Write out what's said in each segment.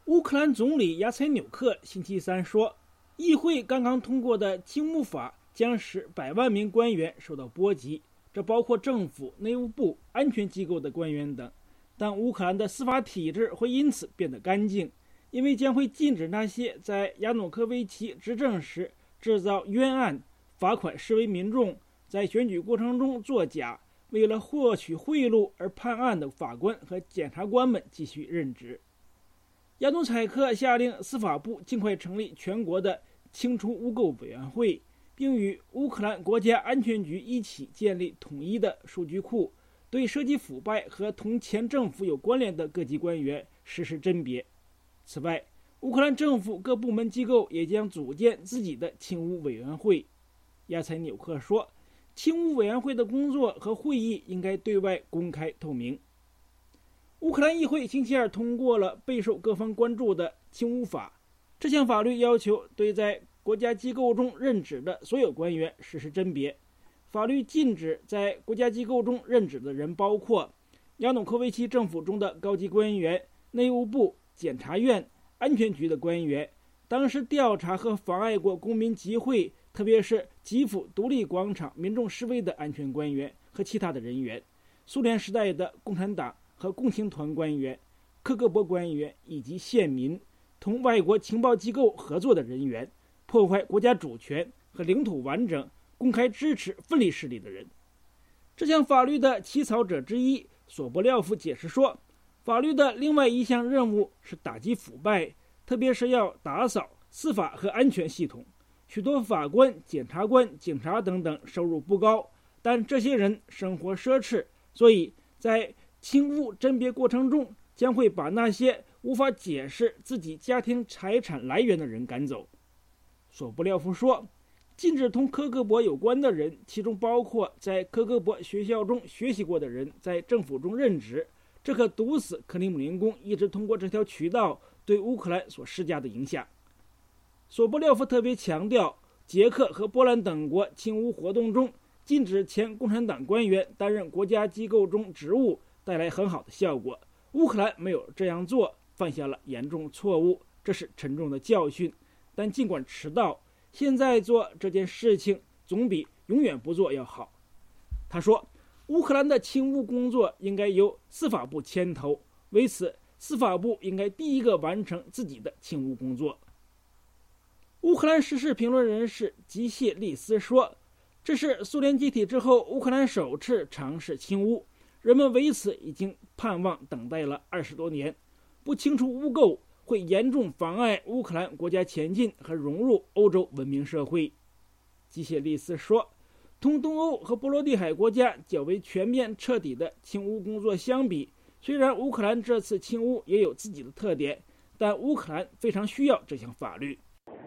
乌克兰总理亚采纽克星期三说，议会刚刚通过的青乌法将使100万名官员受到波及，这包括政府、内务部、安全机构的官员等。但乌克兰的司法体制会因此变得干净，因为将会禁止那些在亚努科维奇执政时制造冤案、罚款示威民众、在选举过程中作假、为了获取贿赂而判案的法官和检察官们继续任职。亚努采克下令司法部尽快成立全国的清除污垢委员会，并与乌克兰国家安全局一起建立统一的数据库，对涉及腐败和同前政府有关联的各级官员实施甄别。此外，乌克兰政府各部门机构也将组建自己的清污委员会。亚采纽克说，清污委员会的工作和会议应该对外公开透明。乌克兰议会星期二通过了备受各方关注的清污法，这项法律要求对在国家机构中任职的所有官员实施甄别。法律禁止在国家机构中任职的人包括亚努科维奇政府中的高级官员、内务部、检察院、安全局的官员，当时调查和妨碍过公民集会，特别是基辅独立广场民众示威的安全官员和其他的人员，苏联时代的共产党和共青团官员、克格勃官员以及县民，同外国情报机构合作的人员，破坏国家主权和领土完整，公开支持分离势力的人。这项法律的起草者之一索波廖夫解释说，法律的另外一项任务是打击腐败，特别是要打扫司法和安全系统。许多法官、检察官、警察等等收入不高，但这些人生活奢侈，所以在清污甄别过程中将会把那些无法解释自己家庭财产来源的人赶走。索布廖夫说，禁止同科格勃有关的人，其中包括在科格勃学校中学习过的人在政府中任职，这可堵死克里姆林宫一直通过这条渠道对乌克兰所施加的影响。索波廖夫特别强调，捷克和波兰等国清污活动中禁止前共产党官员担任国家机构中职务带来很好的效果。乌克兰没有这样做，犯下了严重错误，这是沉重的教训。但尽管迟到，现在做这件事情总比永远不做要好。他说，乌克兰的清污工作应该由司法部牵头，为此司法部应该第一个完成自己的清污工作。乌克兰时事评论人士吉谢利斯说，这是苏联解体之后乌克兰首次尝试清污，人们为此已经盼望等待了20多年。不清除污垢会严重妨碍乌克兰国家前进和融入欧洲文明社会。吉谢利斯说，同东欧和波罗的海国家较为全面彻底的清污工作相比，虽然乌克兰这次清污也有自己的特点，但乌克兰非常需要这项法律。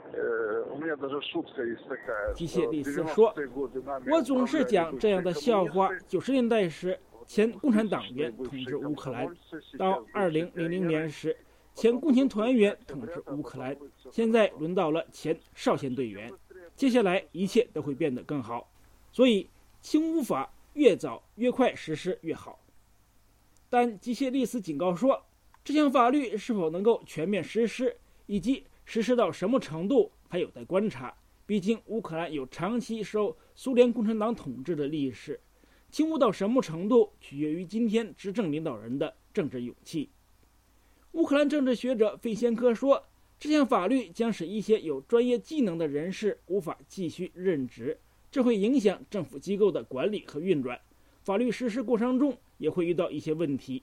吉谢利斯说，我总是讲这样的笑话，90年代时前共产党员统治乌克兰，到2000年时前共青团员统治乌克兰，现在轮到了前少先队员，接下来一切都会变得更好，所以清污法越早越快实施越好。但吉谢利斯警告说，这项法律是否能够全面实施，以及实施到什么程度还有待观察，毕竟乌克兰有长期受苏联共产党统治的历史，清污到什么程度取决于今天执政领导人的政治勇气。乌克兰政治学者费先科说，这项法律将使一些有专业技能的人士无法继续任职，这会影响政府机构的管理和运转，法律实施过程中也会遇到一些问题。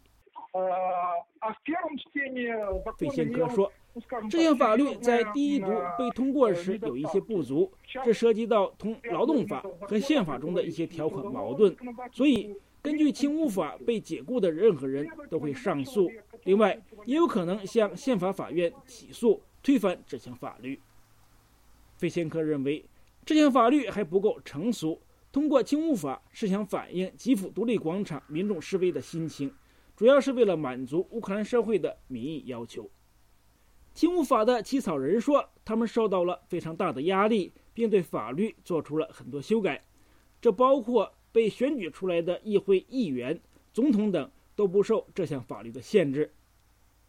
费先科说，这项法律在第一读被通过时有一些不足，这涉及到同劳动法和宪法中的一些条款矛盾，所以根据清污法被解雇的任何人都会上诉，另外也有可能向宪法法院起诉推翻这项法律。费先科认为，这项法律还不够成熟，通过清污法是想反映基辅独立广场民众示威的心情，主要是为了满足乌克兰社会的民意要求。清污法的起草人说，他们受到了非常大的压力，并对法律做出了很多修改，这包括被选举出来的议会议员、总统等都不受这项法律的限制。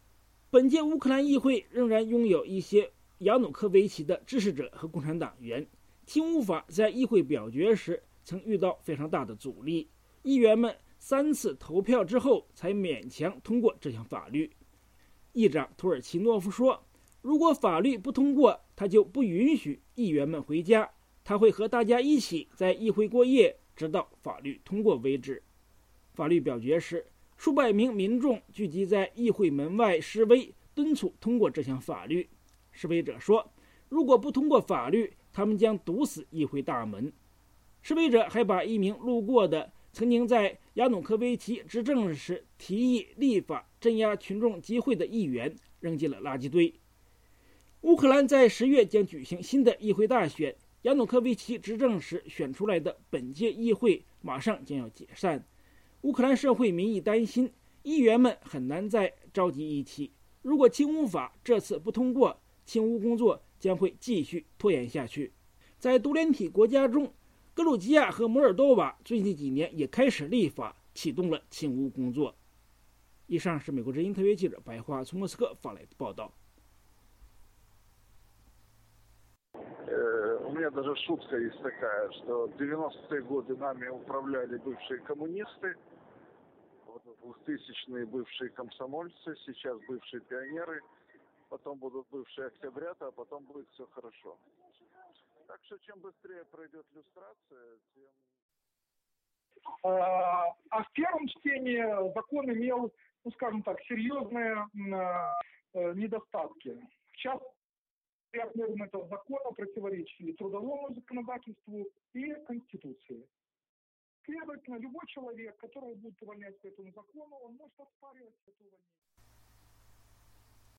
本届乌克兰议会仍然拥有一些亚努科维奇的支持者和共产党员。亲乌法在议会表决时曾遇到非常大的阻力，议员们3次投票之后才勉强通过这项法律。议长土尔奇诺夫说，如果法律不通过，他就不允许议员们回家，他会和大家一起在议会过夜，直到法律通过为止。法律表决时，数百名民众聚集在议会门外示威，敦促通过这项法律。示威者说，如果不通过法律，他们将堵死议会大门。示威者还把一名路过的曾经在亚努科维奇执政时提议立法镇压群众集会的议员扔进了垃圾堆。乌克兰在10月将举行新的议会大选，亚努科维奇执政时选出来的本届议会马上将要解散。乌克兰社会民意担心，议员们很难再召集一起。如果亲乌法这次不通过，亲乌工作将会继续拖延下去。在独联体国家中，格鲁吉亚和摩尔多瓦最近几年也开始立法，启动了亲乌工作。以上是美国之音特约记者白桦从莫斯科发来的报道。 У меня даже шутка есть такая, что в 90-е годы нами управляли бывшие коммунисты, вот в 2000-е бывшие комсомольцы, сейчас бывшие пионеры, потом будут бывшие октябрята, а потом будет все хорошо. Так что чем быстрее пройдет люстрация, тем... А в первом чтении закон имел, ну скажем так, серьезные недостатки. В частности, ряд норм этого закона противоречили трудовому законодательству и Конституции. Следовательно, любой человек, которого будут увольнять по этому закону, он может оспаривать это увольнение.